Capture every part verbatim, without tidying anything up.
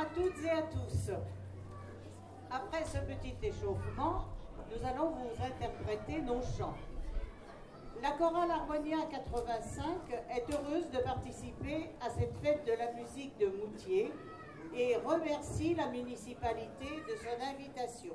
toutes et à tous. Après ce petit échauffement, nous allons vous interpréter nos chants. La chorale Harmonia quatre-vingt-cinq est heureuse de participer à cette fête de la musique de Moutier et remercie la municipalité de son invitation.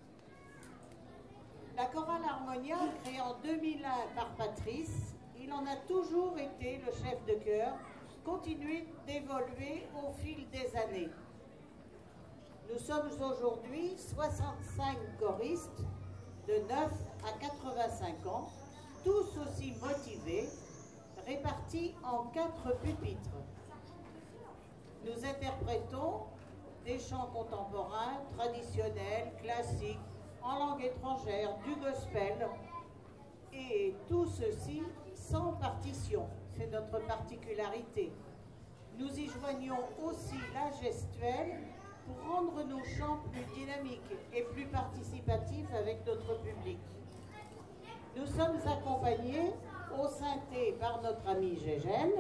La chorale Harmonia, créée en deux mille un par Patrice, il en a toujours été le chef de chœur, continue d'évoluer au fil des années. Nous sommes aujourd'hui soixante-cinq choristes de neuf à quatre-vingt-cinq ans, tous aussi motivés, répartis en quatre pupitres. Nous interprétons des chants contemporains, traditionnels, classiques, en langue étrangère, du gospel, et tout ceci sans partition. C'est notre particularité. Nous y joignons aussi la gestuelle pour rendre nos chants plus dynamiques et plus participatifs avec notre public. Nous sommes accompagnés au synthé par notre ami Gégène.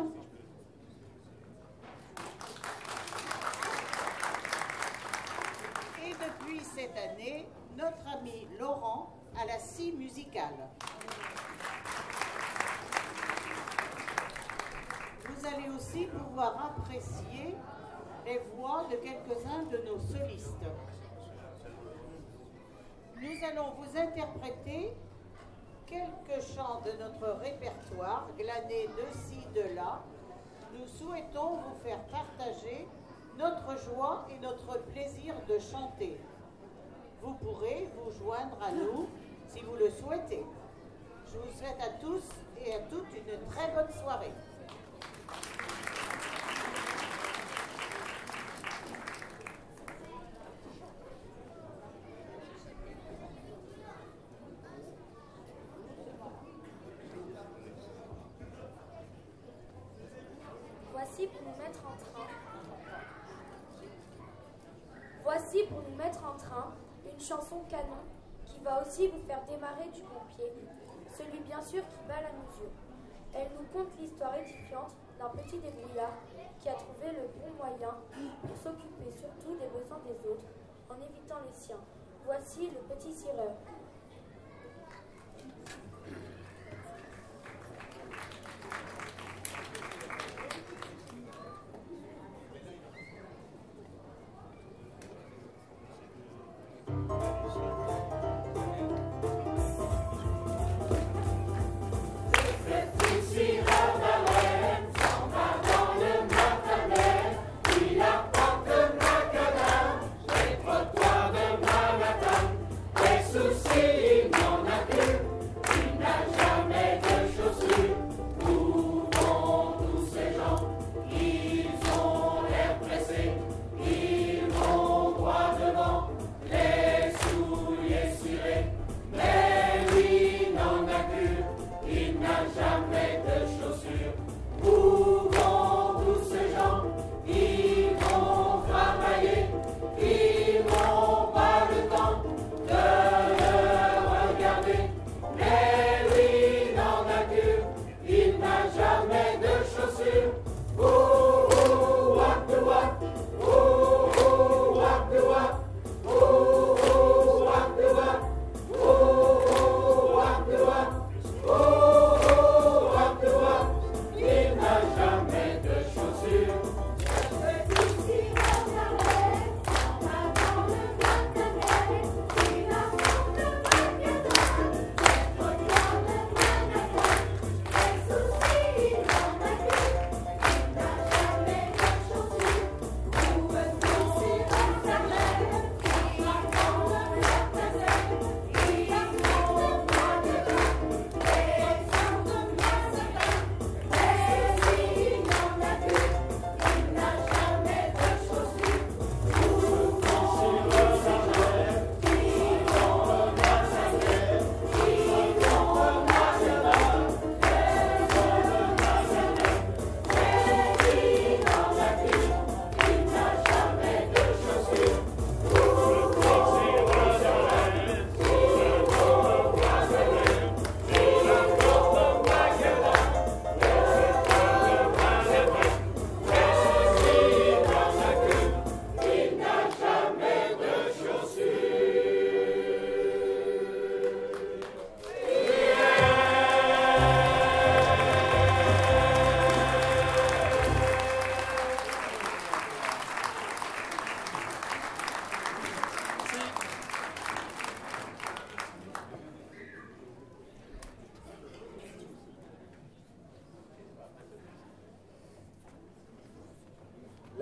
Et depuis cette année, notre ami Laurent à la scie musicale. Vous allez aussi pouvoir apprécier les voix de quelques-uns de nos solistes. Nous allons vous interpréter quelques chants de notre répertoire, glanés de ci, de là. Nous souhaitons vous faire partager notre joie et notre plaisir de chanter. Vous pourrez vous joindre à nous si vous le souhaitez. Je vous souhaite à tous et à toutes une très bonne soirée. Voici pour nous mettre en train. Voici pour nous mettre en train une chanson canon qui va aussi vous faire démarrer du bon pied, celui bien sûr qui bat la mesure. Elle nous conte l'histoire édifiante d'un petit débrouillard qui a trouvé le bon moyen de s'occuper surtout des besoins des autres en évitant les siens. Voici le petit cireur. Souci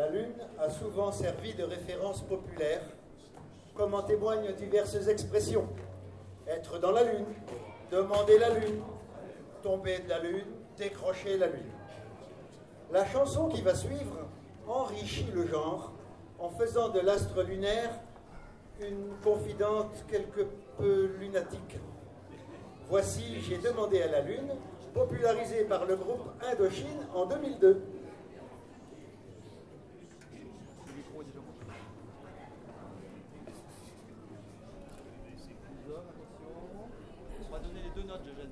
La Lune a souvent servi de référence populaire, comme en témoignent diverses expressions. Être dans la Lune, demander la Lune, tomber de la Lune, décrocher la Lune. La chanson qui va suivre enrichit le genre en faisant de l'astre lunaire une confidente quelque peu lunatique. Voici J'ai demandé à la Lune, popularisé par le groupe Indochine en deux mille deux. On va donner les deux notes, Eugène.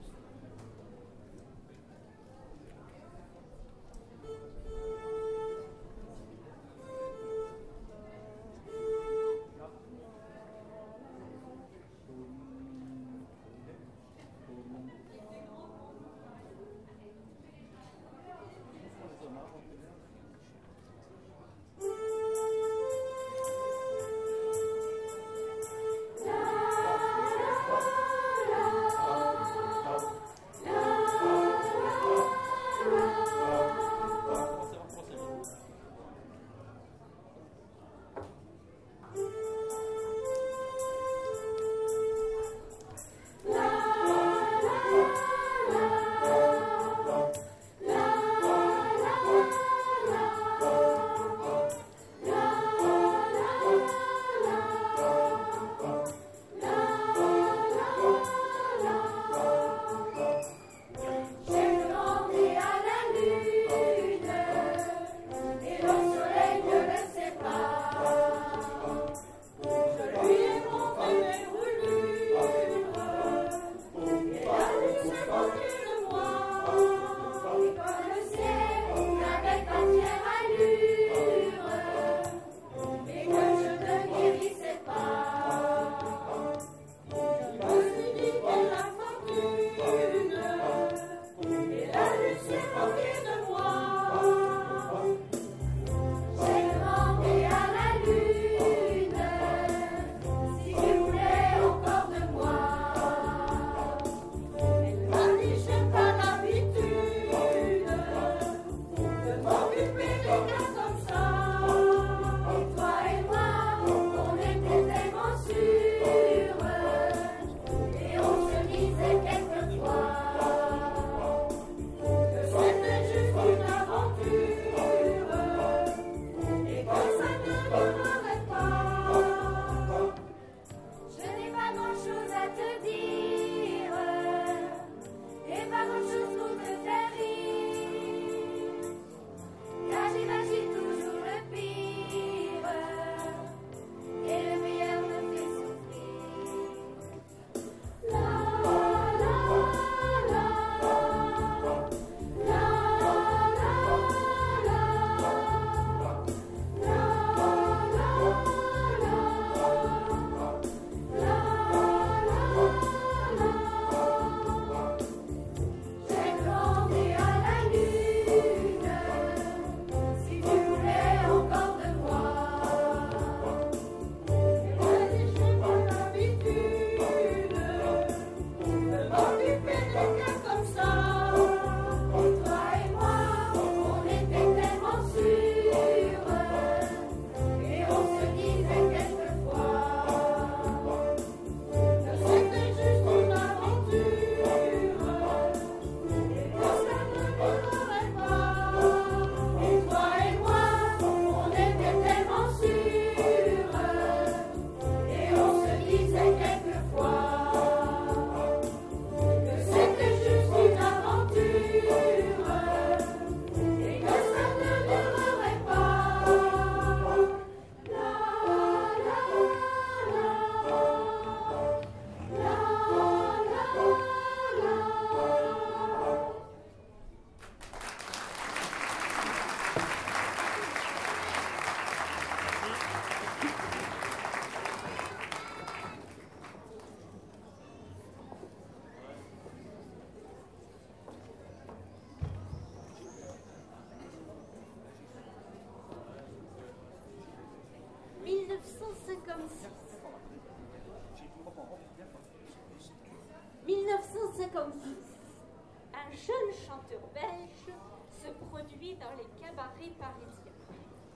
mille neuf cent cinquante-six, un jeune chanteur belge se produit dans les cabarets parisiens.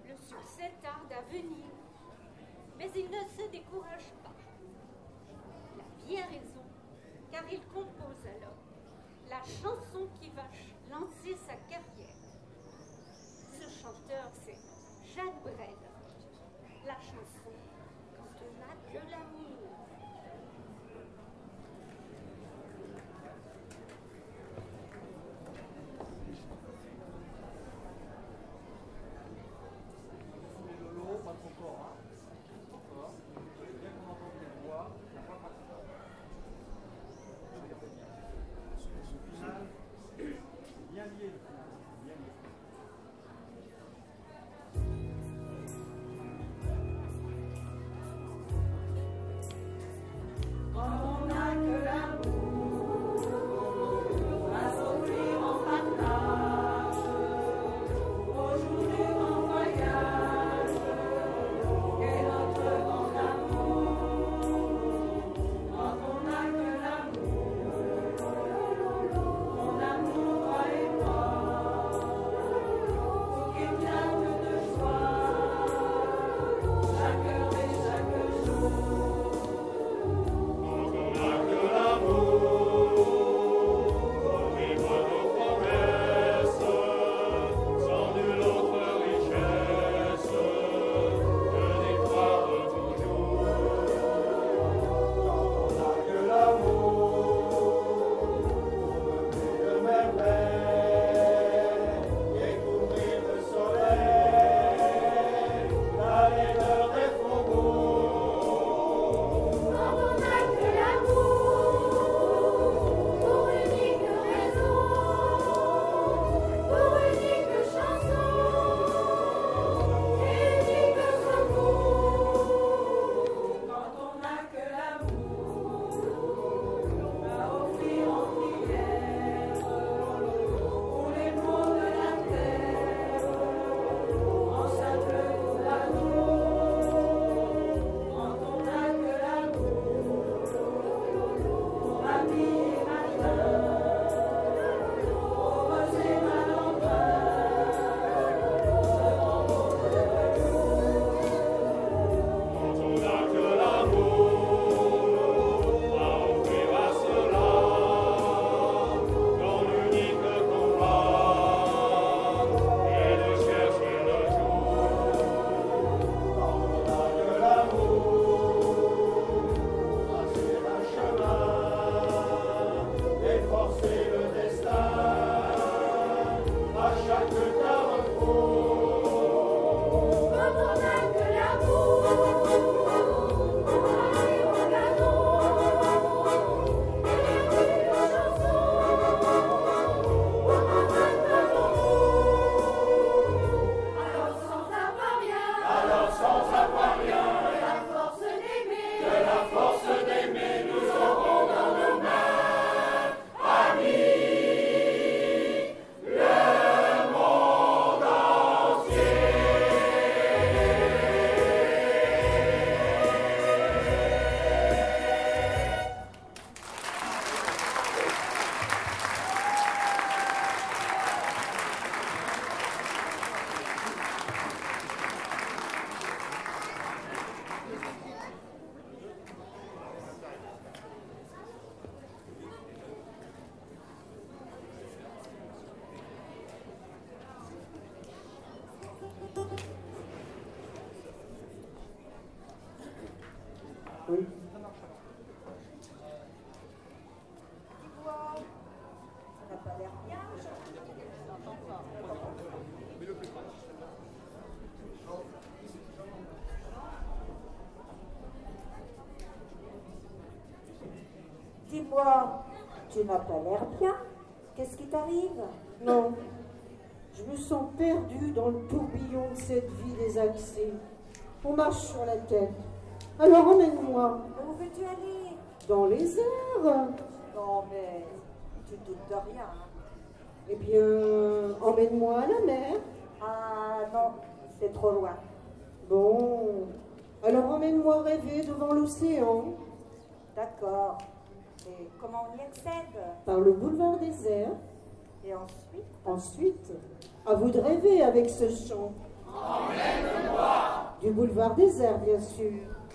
Le succès tarde à venir, mais il ne se décourage pas. Il a bien raison, car il compose alors la chanson qui va lancer sa carrière. Ce chanteur, c'est Jacques Brel. La chanson « Quand on n'a que l'amour ». Lolo, pas trop fort, hein. Encore. Bien qu'on entende les voix, la voix pas trop fort. Le final, bien lié, le final. Bien lié. Oui. Ça n'a pas l'air bien. Dis-moi, tu n'as pas l'air bien. Qu'est-ce qui t'arrive? Non, je me sens perdue dans le tourbillon de cette vie désaxée. On marche sur la tête. Alors emmène-moi. Où veux-tu aller? Dans les airs. Non, mais tu te doutes de rien. Hein. Eh bien, emmène-moi à la mer. Ah non, c'est trop loin. Bon, alors emmène-moi rêver devant l'océan. D'accord. Et comment on y accède? Par le boulevard des airs. Et ensuite? Ensuite, à vous de rêver avec ce chant. Emmène-moi. Du boulevard Désert, bien sûr.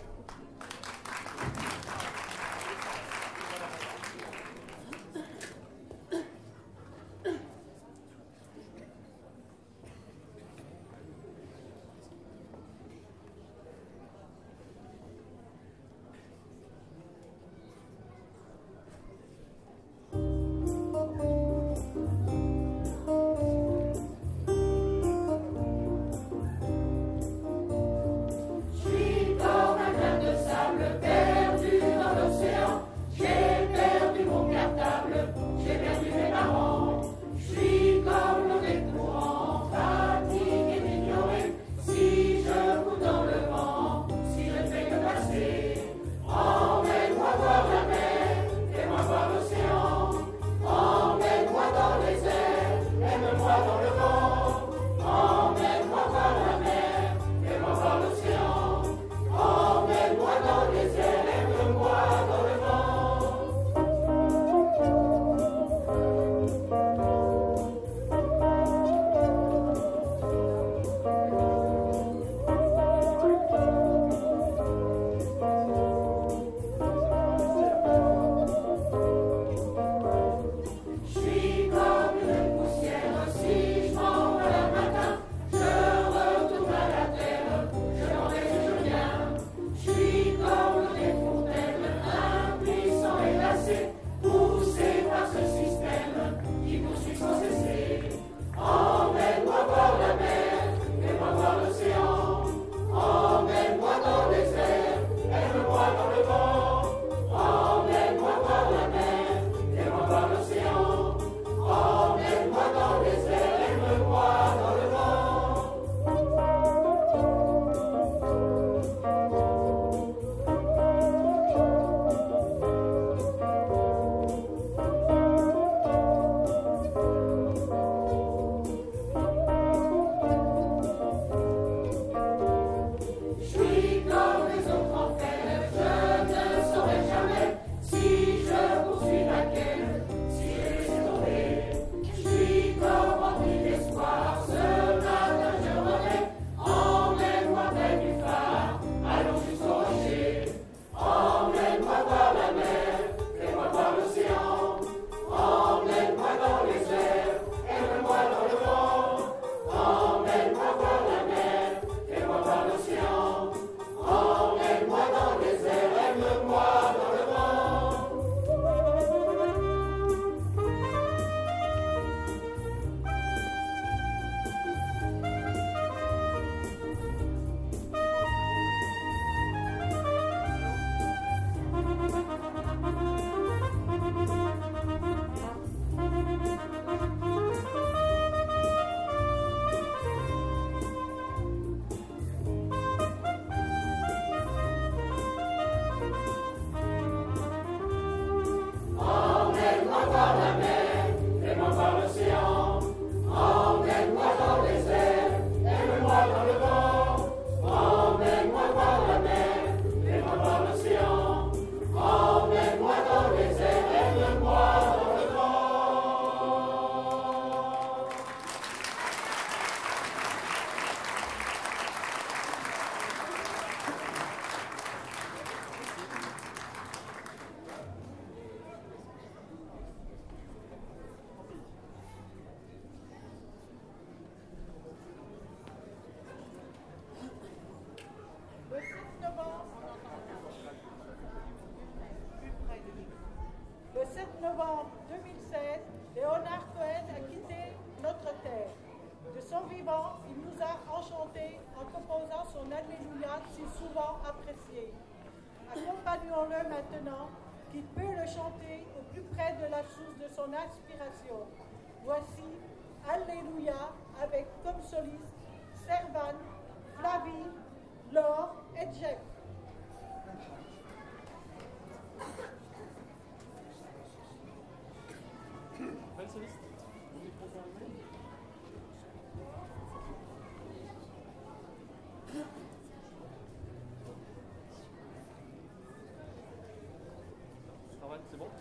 Accompagnons-le maintenant, qu'il peut le chanter au plus près de la source de son inspiration. Voici Alléluia avec comme solistes Servan, Flavie, Laure et Jeff. Belle soliste. C'est bon?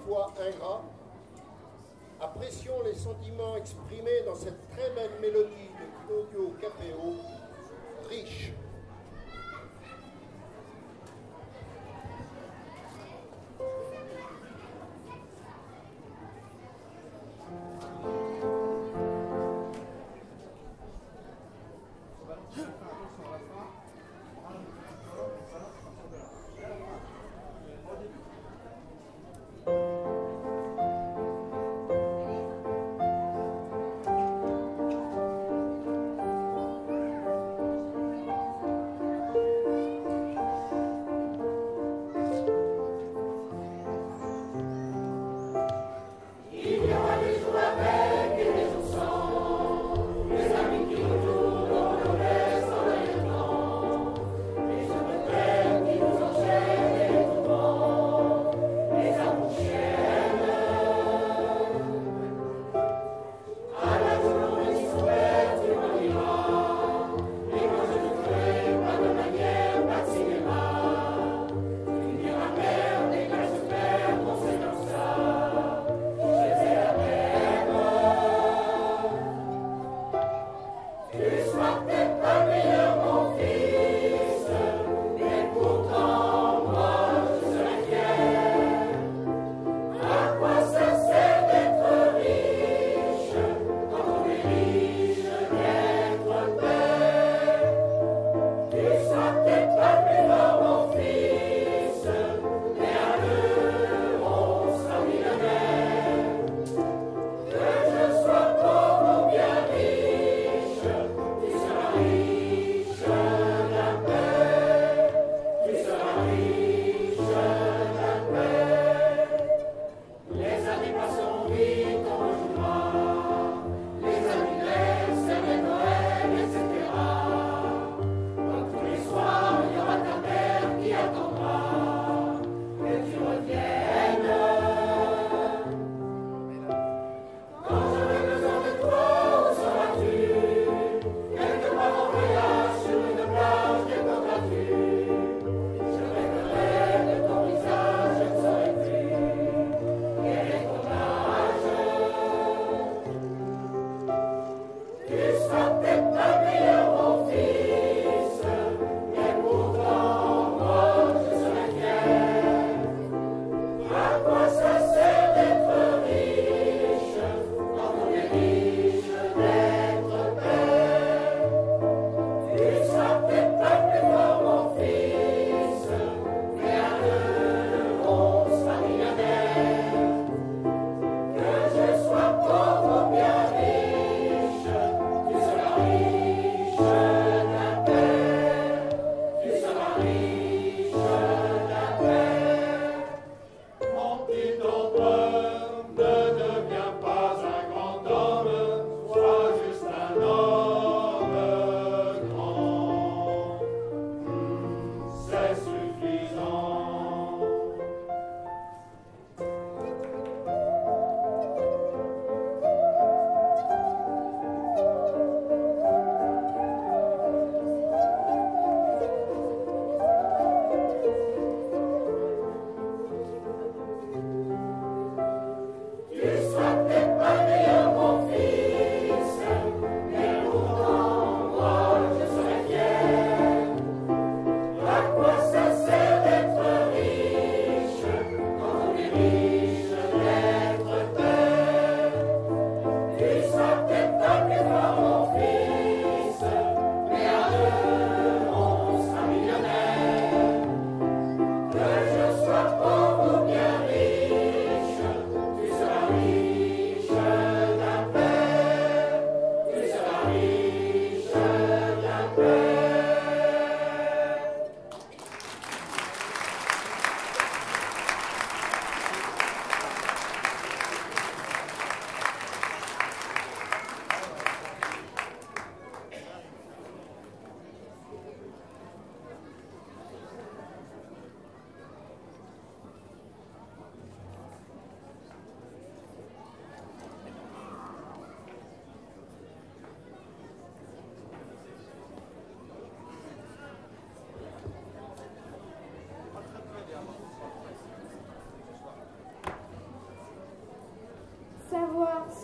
parfois ingrats, apprécions les sentiments exprimés dans cette très belle mélodie de Claudio Capéo, riche. Thank you.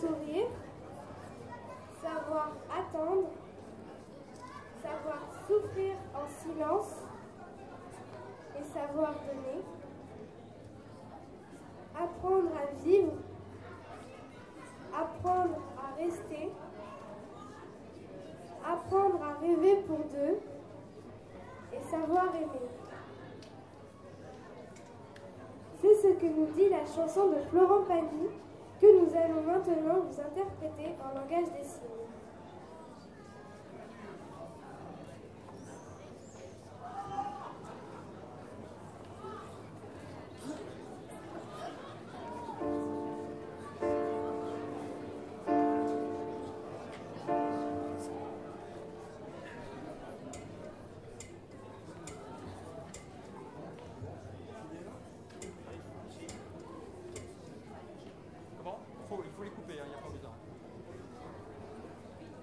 sourire, savoir attendre, savoir souffrir en silence et savoir donner, apprendre à vivre, apprendre à rester, apprendre à rêver pour deux et savoir aimer. C'est ce que nous dit la chanson de Florent Pagny que nous allons maintenant vous interpréter en langage des signes. Comment? Faut- Il faut les couper, il n'y a pas besoin.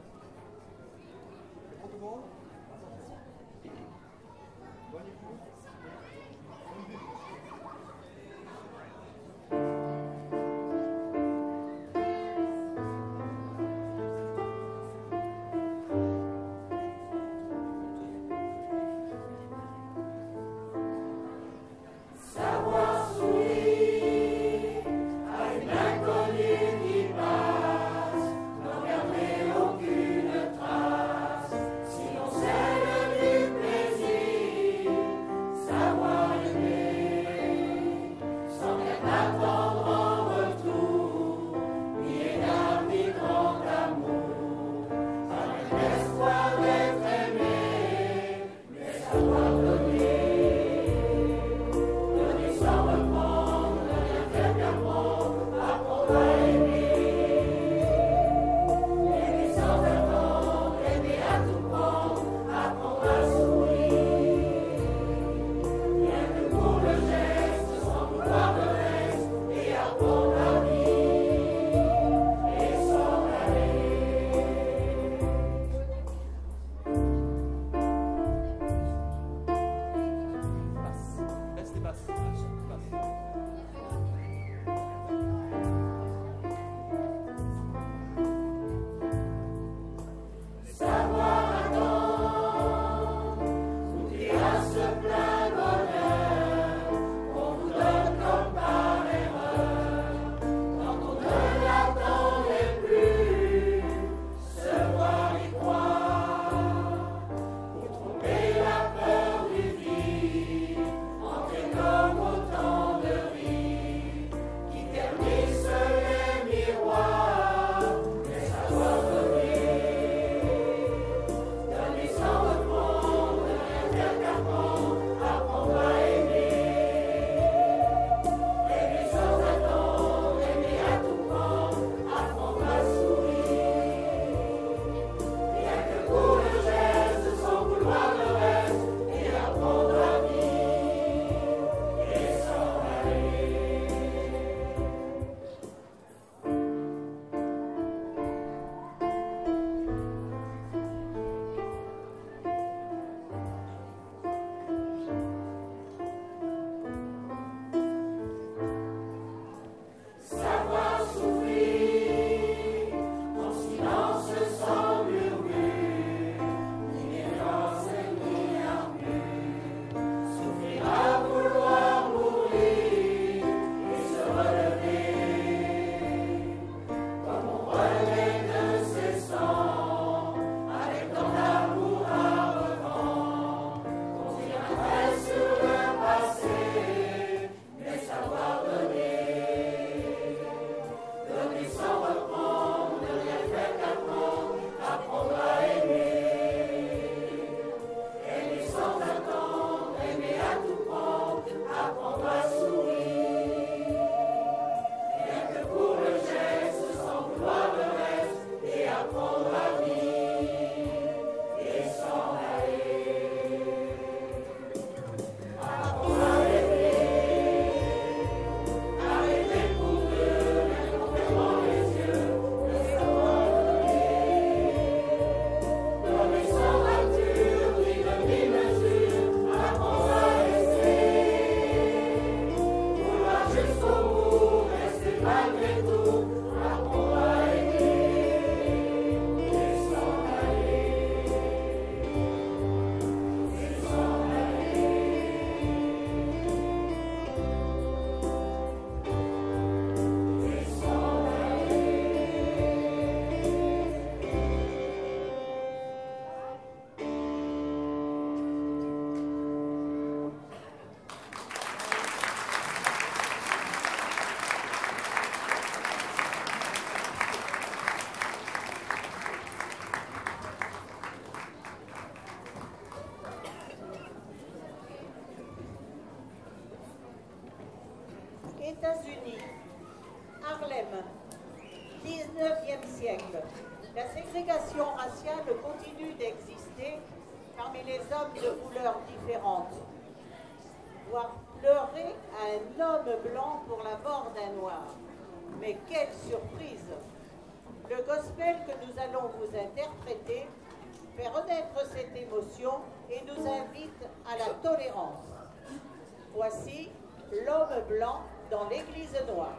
dix-neuvième siècle, la ségrégation raciale continue d'exister parmi les hommes de couleurs différentes. Voir pleurer un homme blanc pour la mort d'un noir. Mais quelle surprise! Le gospel que nous allons vous interpréter fait renaître cette émotion et nous invite à la tolérance. Voici l'homme blanc dans l'église noire.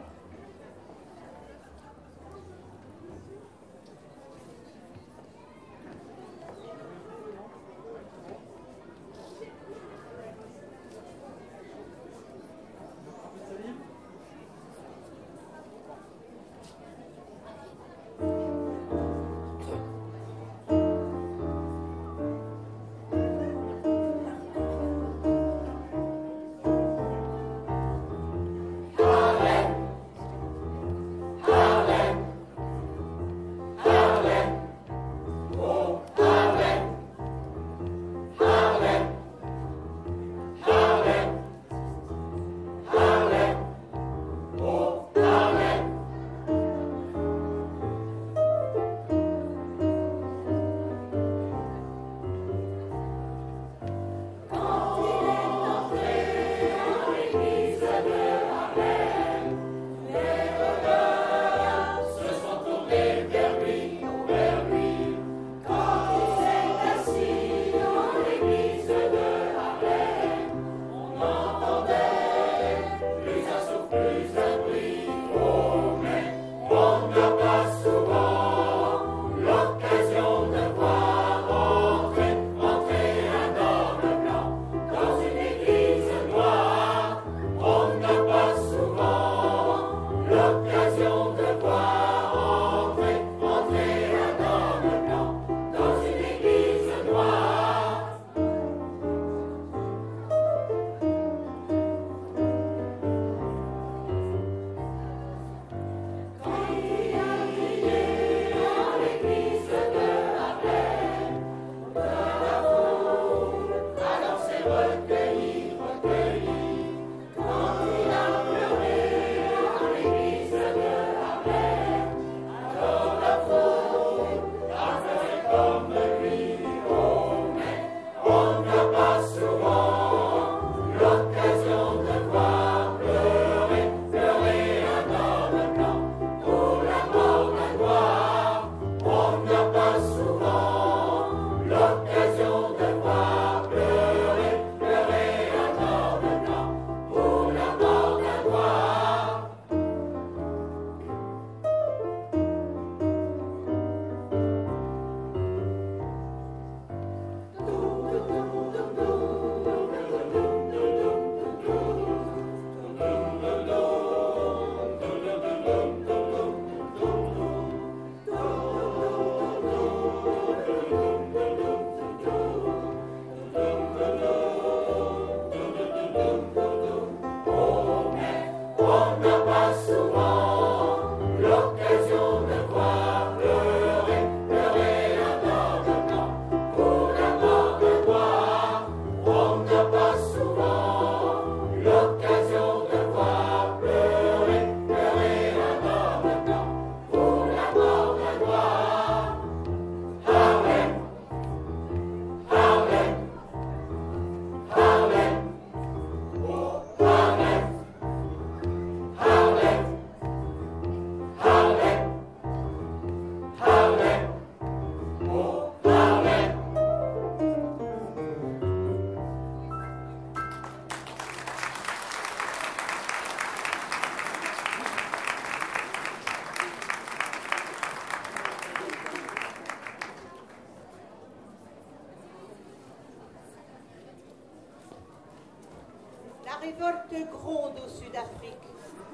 La révolte gronde au Sud-Afrique.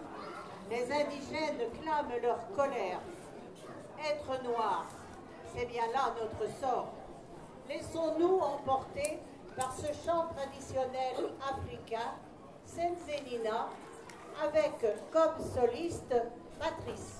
Les indigènes clament leur colère. Être noir, c'est bien là notre sort. Laissons-nous emporter par ce chant traditionnel africain, Senzenina, avec comme soliste Patrice.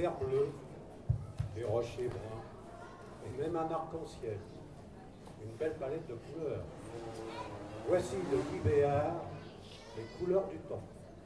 mer bleu, des rochers bruns, et même un arc-en-ciel. Une belle palette de couleurs. Voici de Guy Béard, les couleurs du temps.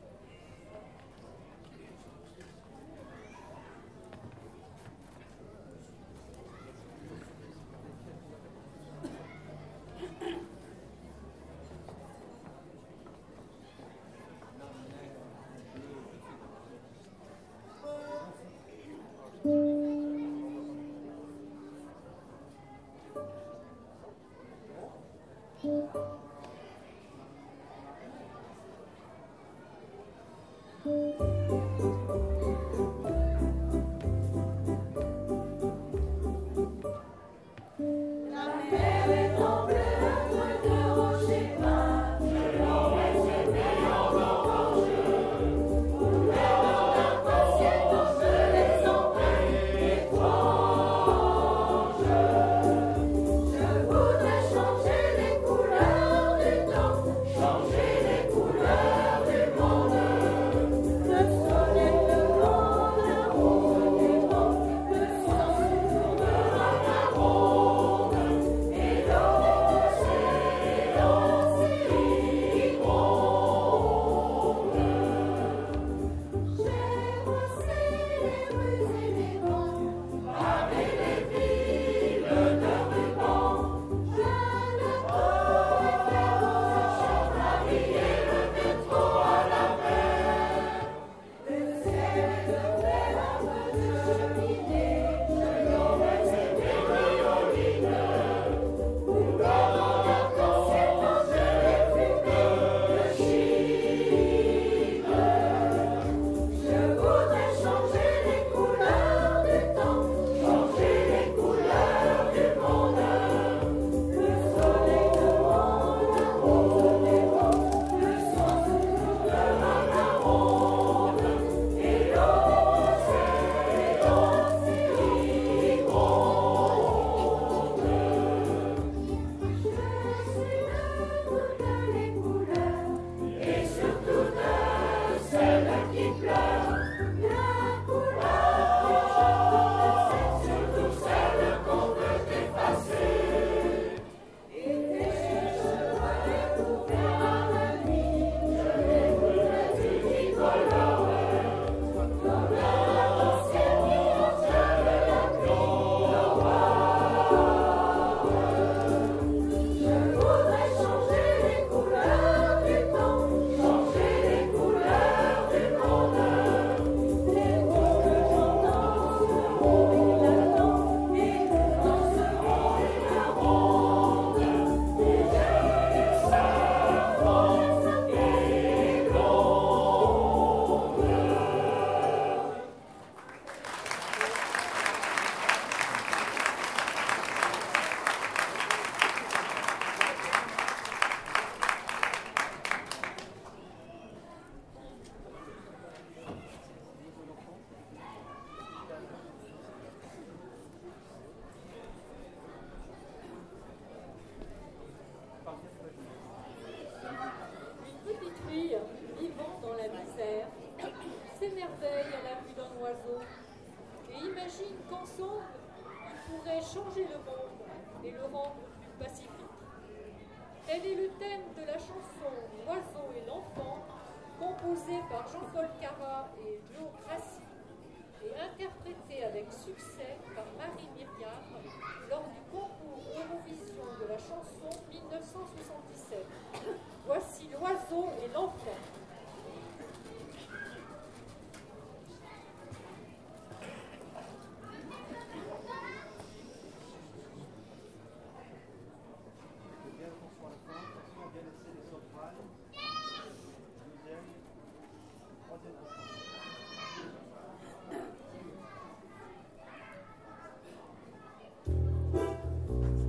changer le monde et le rendre plus pacifique. Elle est le thème de la chanson L'oiseau et l'enfant, composée par Jean-Paul Cara et Joe Grassi, et interprétée avec succès par Marie Myriam lors du concours Eurovision de la chanson mille neuf cent soixante-dix-sept. Voici L'oiseau et l'enfant.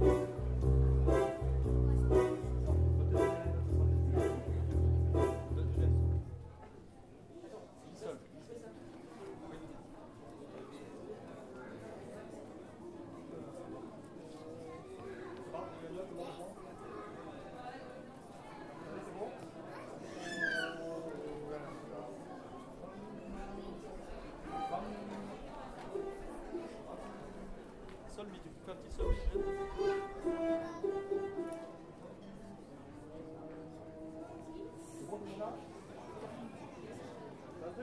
Deux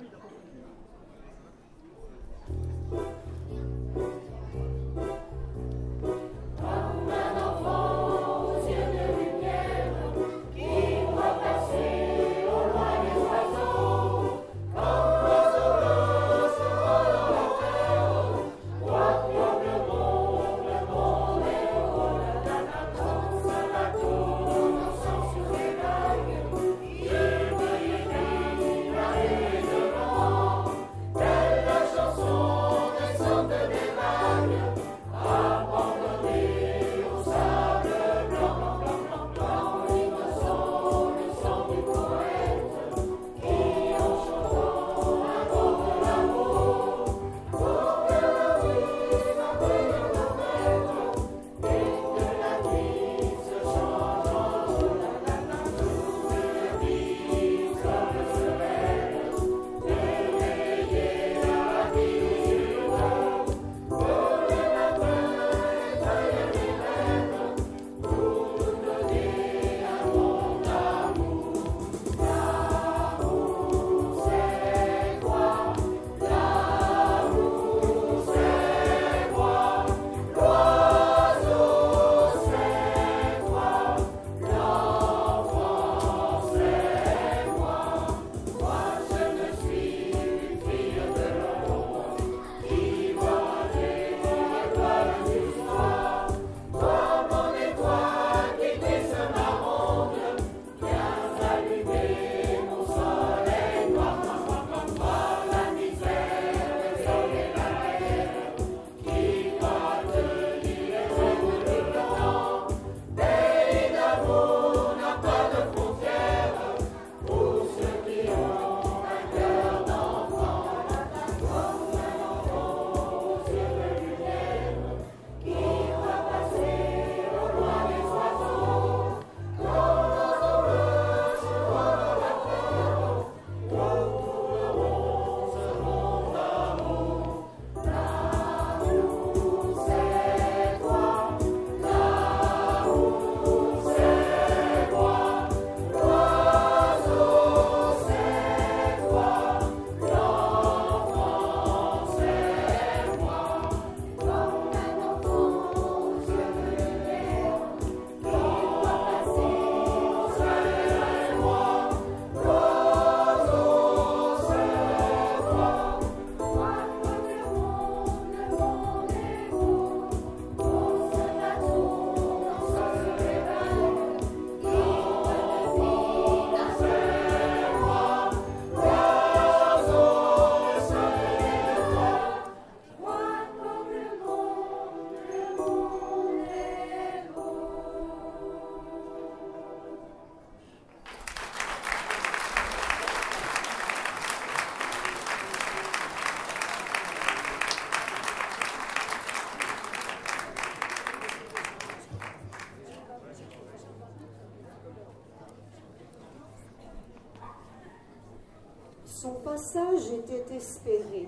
Son passage était espéré.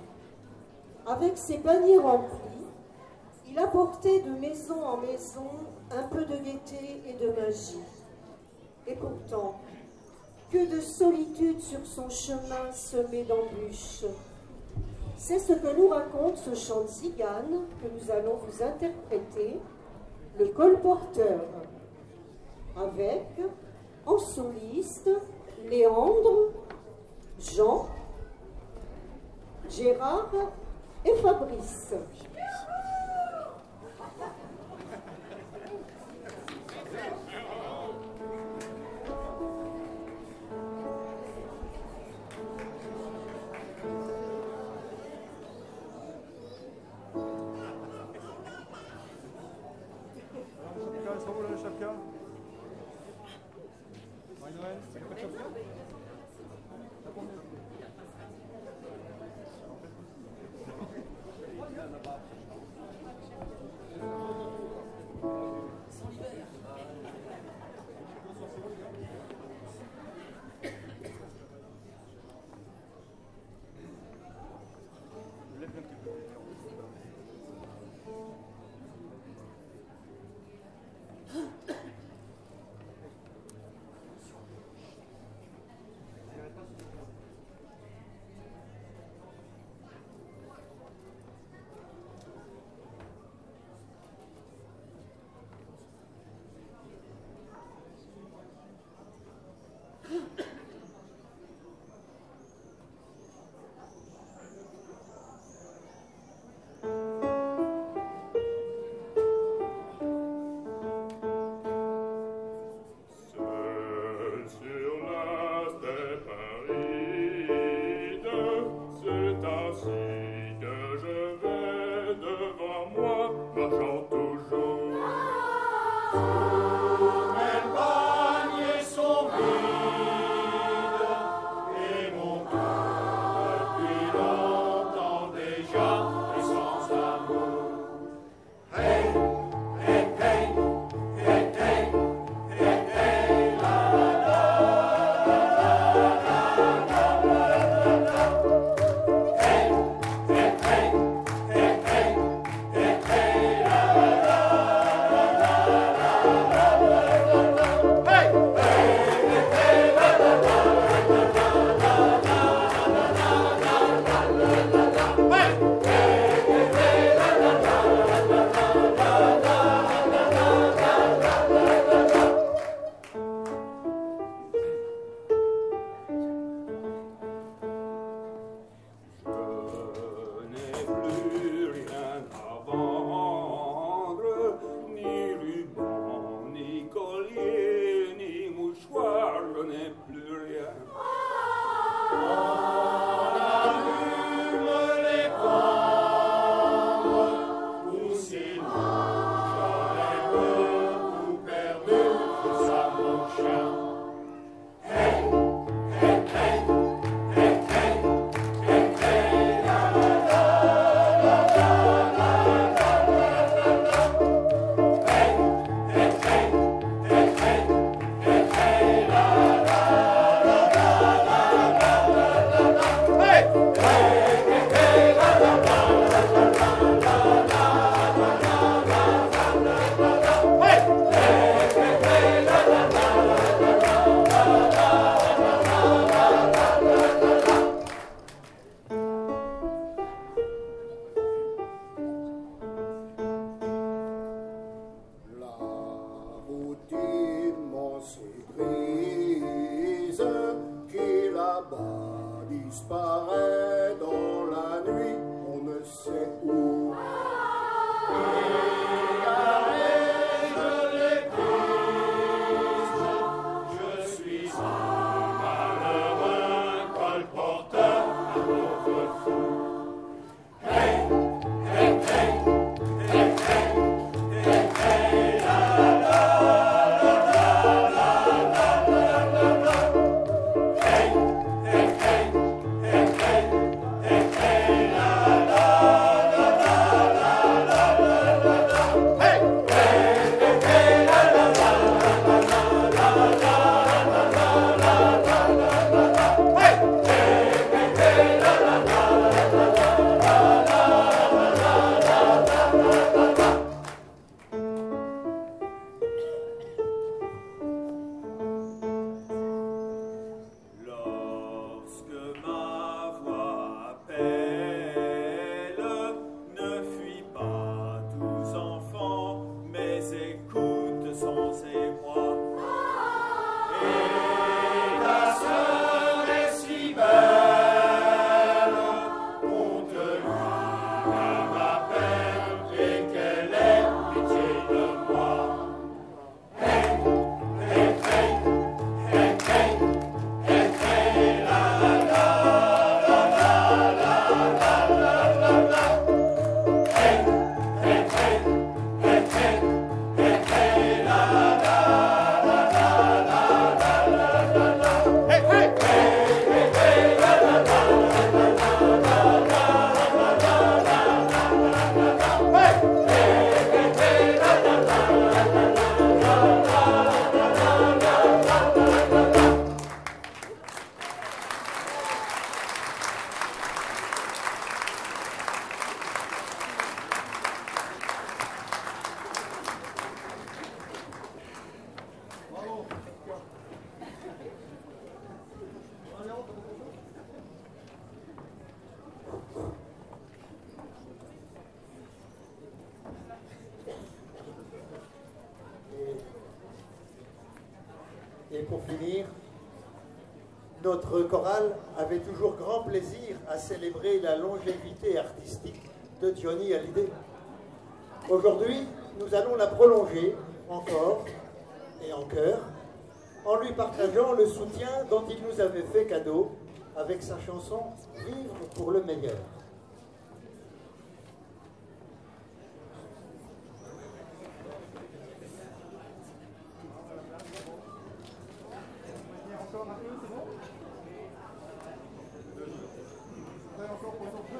Avec ses paniers remplis, il apportait de maison en maison un peu de gaieté et de magie. Et pourtant, que de solitude sur son chemin semé d'embûches. C'est ce que nous raconte ce chant de Zigane que nous allons vous interpréter, le colporteur, avec, en soliste, Léandre, Jean, Gérard et Fabrice. là-bas disparaît dans la nuit, on ne sait où. Égaré, je l'épuise, je suis un malheureux colporteur, un pauvre fou. Hey, hey, hey, hey, hey, hey, hey, la, la, la, la, la, la, la, la, la. Hey, hey, hey, hey, hey, hey, hey, la, la, la, la, la, la, la, la, la. Hey, hey, hey, hey, la, la, la, la, la, la, la, la, la, la, la, la, la. Hey, hey, hey, hey, la, la, la, la, la, la, la, la, la, la, la. Lorsque ma voix appelle, ne fuis pas tous enfants, mais écoute sans émoi. Et ta sœur est si belle, conte-lui qu'elle m'appelle et qu'elle ait pitié de moi. Hey, hey, hey, hey, hey, hey, hey, la, la, la, la, la, la, la, la, la. Hey, hey, hey, hey, hey, hey, hey, la, la, la, la, la, la, la, la, la. Hey, hey, hey, hey, hey, la, la, la, la, la, la, la, la, la, la, la, la, la. Hey, hey, hey, hey, la, la, la, la, la, la, la, la, la, la, la, la. Et pour finir, notre chorale avait toujours grand plaisir à célébrer la longévité artistique de Johnny Hallyday. Aujourd'hui, nous allons la prolonger encore et en chœur, en lui partageant le soutien dont il nous avait fait cadeau avec sa chanson « Vivre pour le meilleur ». Encore un peu, c'est bon? Ouais, encore pour un peu.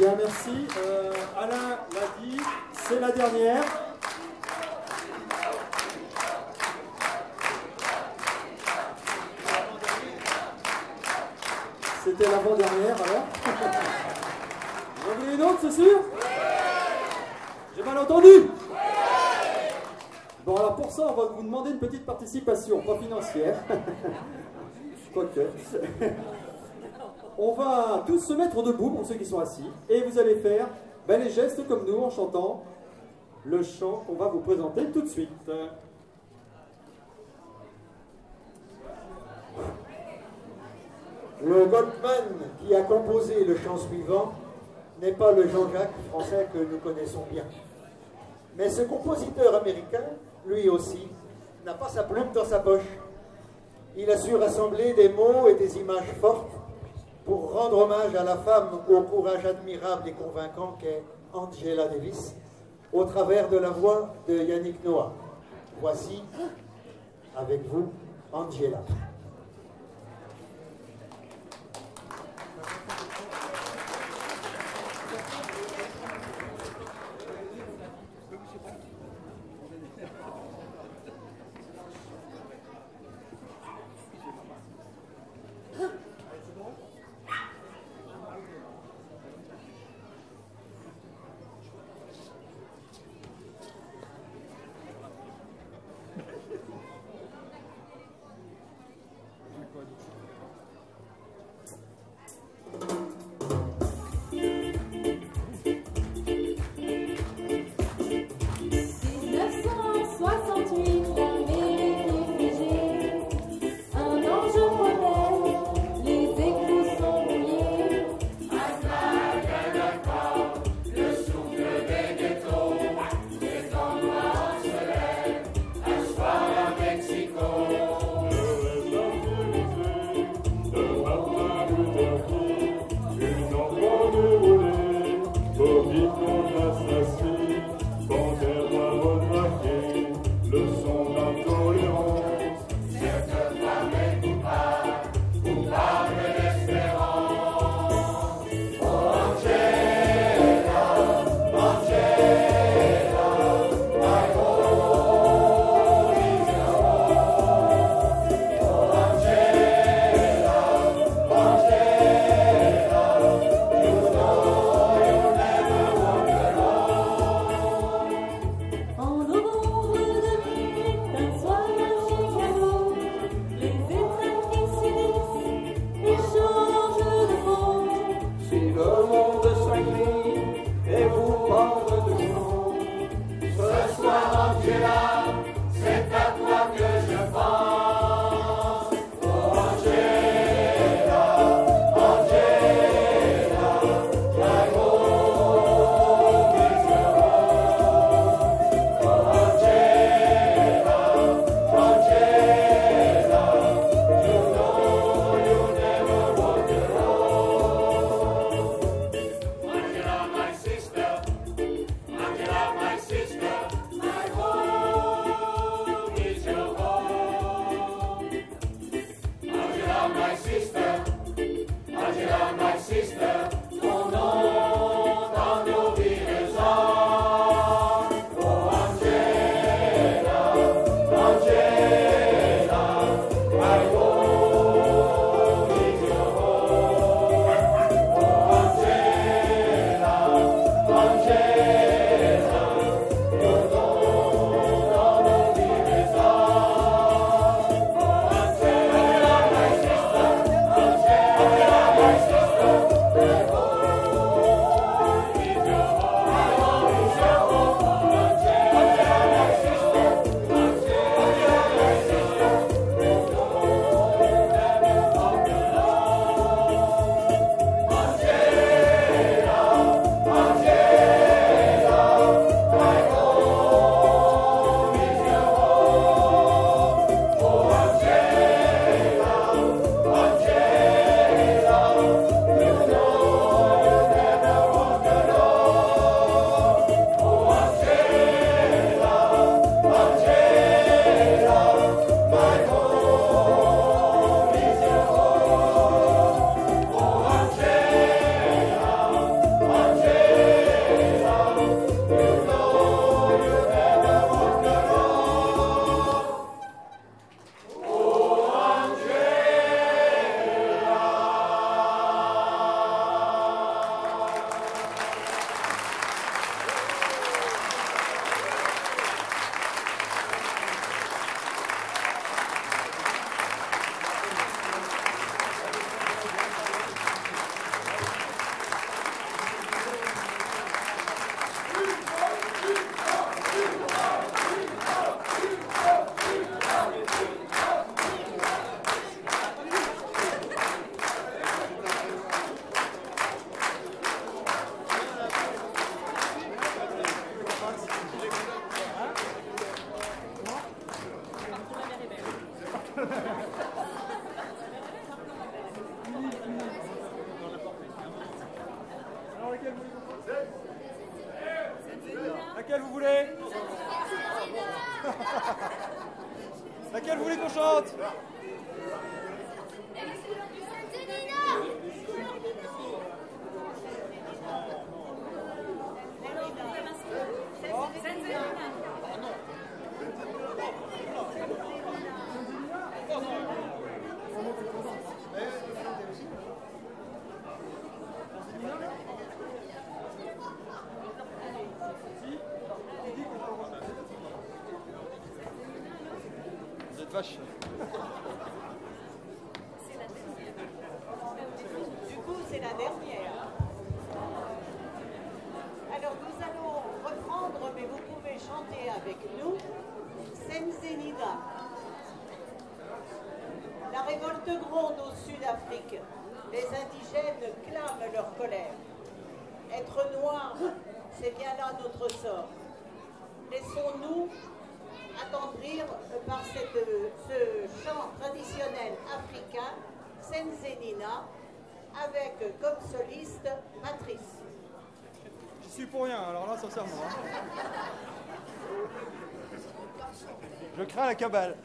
Bien, merci. Euh, Alain l'a dit, c'est la dernière. C'était l'avant-dernière, alors. Vous en voulez une autre, c'est sûr? J'ai mal entendu? Bon, alors pour ça, on va vous demander une petite participation, pas financière. Quoique. On va tous se mettre debout pour ceux qui sont assis et vous allez faire ben, les gestes comme nous en chantant le chant qu'on va vous présenter tout de suite. Le Goldman qui a composé le chant suivant n'est pas le Jean-Jacques français que nous connaissons bien. Mais ce compositeur américain, lui aussi, n'a pas sa plume dans sa poche. Il a su rassembler des mots et des images fortes pour rendre hommage à la femme au courage admirable et convaincant qu'est Angela Davis, au travers de la voix de Yannick Noah. Voici, avec vous, Angela. Laquelle vous voulez? Laquelle vous voulez qu'on chante? Vous êtes vache. Du coup, c'est la dernière. Alors, nous allons reprendre, mais vous pouvez chanter avec nous, Senzenina. La révolte gronde au Sud-Afrique. Les indigènes clament leur colère. Être noir, c'est bien là notre sort. Laissons-nous attendrir par cette, ce chant traditionnel africain, Senzenina, avec comme soliste Patrice. J'y suis pour rien, alors là, sincèrement. Je crains la cabale.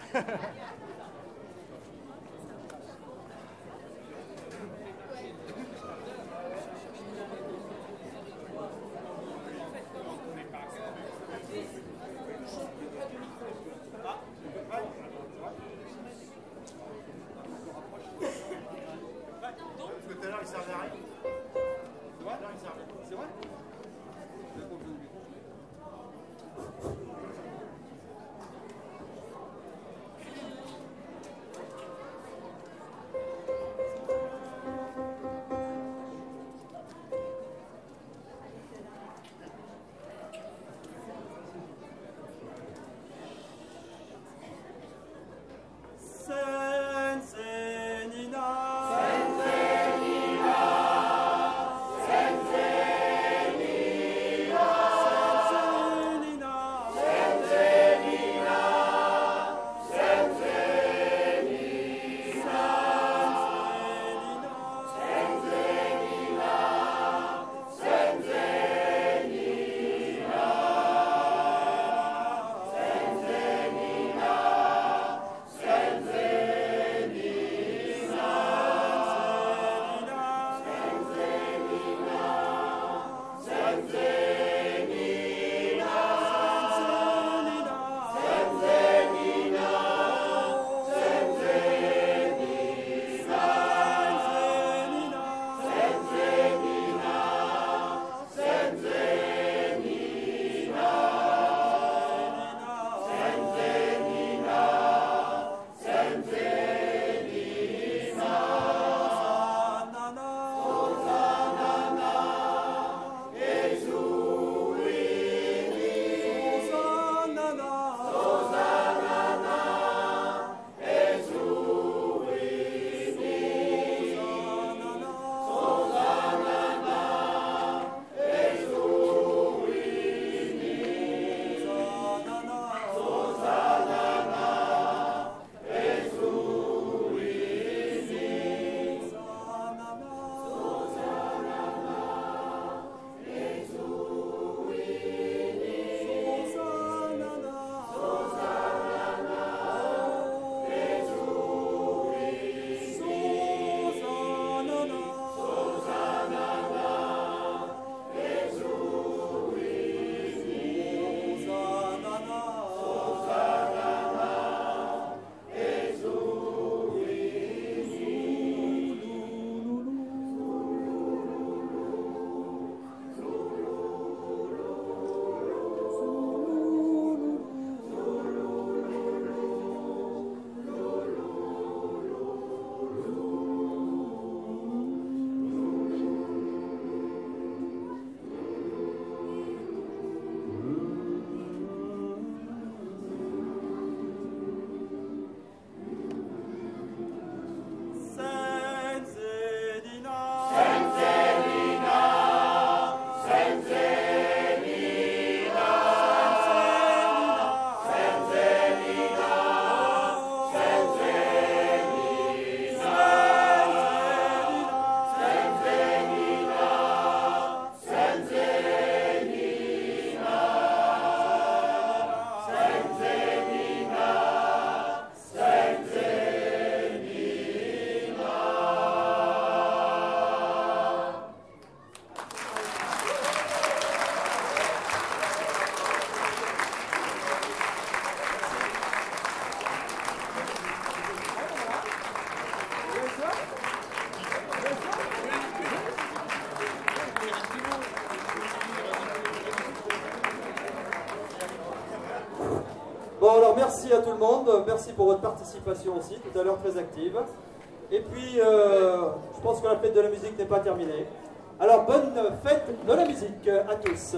merci à tout le monde, merci pour votre participation aussi, tout à l'heure très active. Et puis, euh, je pense que la fête de la musique n'est pas terminée. Alors, bonne fête de la musique à tous.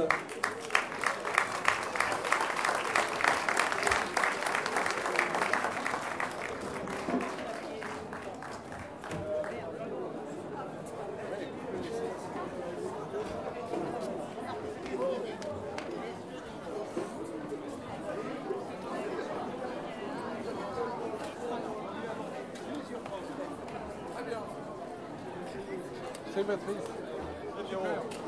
C'est Patrice. Super.